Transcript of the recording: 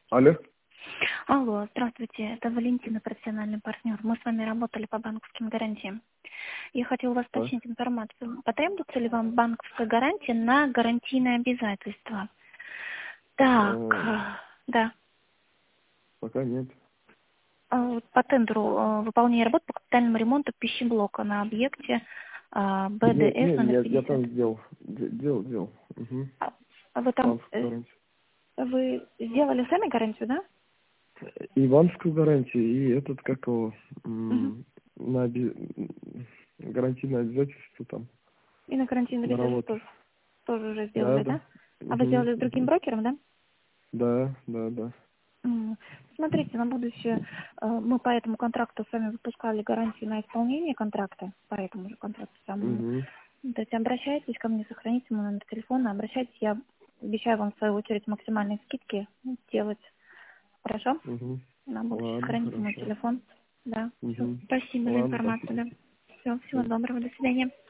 Алло. Алло, здравствуйте, это Валентина, профессиональный партнер. Мы с вами работали по банковским гарантиям. Я хотела у вас Да. уточнить информацию. Потребуется ли вам банковская гарантия на гарантийное обязательство? Так, да. Пока нет. По тендеру выполнение работ по капитальному ремонту пищеблока на объекте Нет, БДС нет, номер я 50. там сделал. Делал. Угу. Вы там Банковскую гарантию. вы сделали сами гарантию, да? И банковскую гарантию, и этот, как его, Угу. гарантийное обязательство там И на гарантийное на обязательство работу. тоже уже Да, сделали, да. да? А вы сделали с другим Угу. брокером, да? Да. Смотрите, на будущее мы по этому контракту с вами выпускали гарантию на исполнение контракта, по этому же контракту самому. Угу. То есть обращайтесь ко мне, сохраните мой номер телефона, обращайтесь, я обещаю вам в свою очередь максимальные скидки делать. Хорошо? Угу. На будущее Ладно, сохраните мой хорошо. телефон. Да. Все. Угу. Спасибо за Ладно, информацию, спасибо. да. Все, всего Всё. доброго, до свидания.